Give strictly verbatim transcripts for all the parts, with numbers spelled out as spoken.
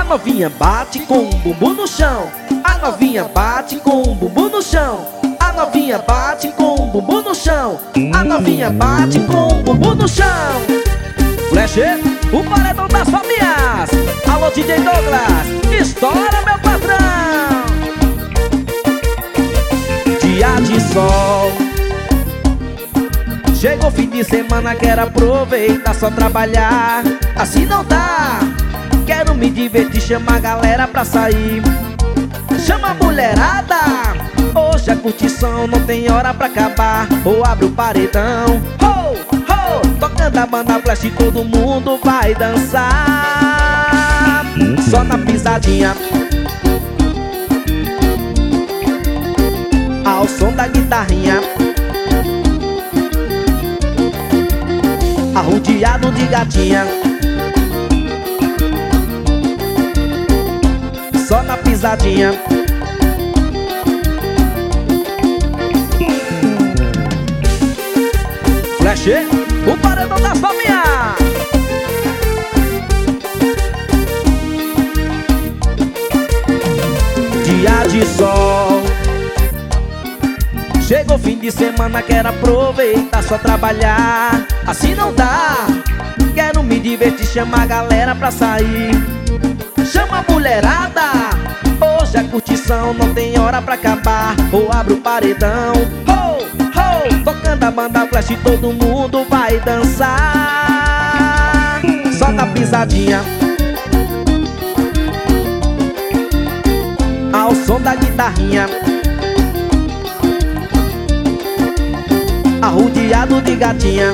novinha bate com o bumbum no chão. A novinha bate com o bumbum no chão. A novinha bate com o bumbum no chão. A novinha bate com o bumbum no chão. Flash, o paredão das famílias. Alô, D J Douglas, estoura, meu patrão. Dia de sol, chegou fim de semana, quero aproveitar, só trabalhar. Assim não dá, quero me divertir, chama a galera pra sair. Chama a mulherada, hoje a curtição não tem hora pra acabar. Ou abre o paredão, ho, ho, tocando a banda Flash, todo mundo vai dançar. Só na pisadinha, ao som da guitarrinha, arrodeado de gatinha. Só na pisadinha. Flash, o paredão das famílias. Dia de sol, chegou fim de semana, quero aproveitar, só trabalhar. Assim não dá, quero me divertir, chama a galera pra sair. Chama a mulherada, hoje a curtição não tem hora pra acabar. Ou abre o paredão, ho, ho, tocando a banda Flash, todo mundo vai dançar. Só na pisadinha, ao som da guitarrinha, arrodeado de gatinha.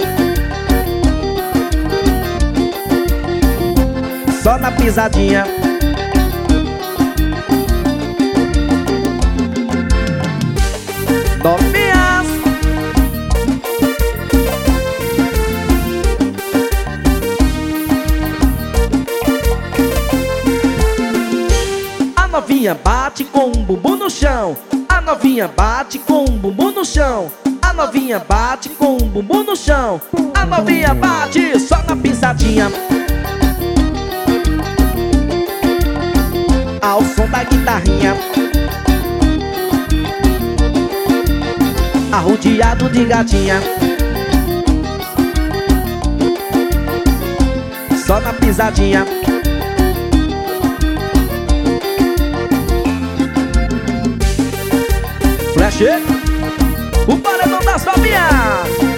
Só na pisadinha. Novinhas, a novinha bate com um bumbum no chão. A novinha bate com um bumbum no chão. A novinha bate com um bumbum no chão. A novinha bate só na pisadinha, ao som da guitarrinha, arrodeado de gatinha. Só na pisadinha. Flash, o paredão das famílias.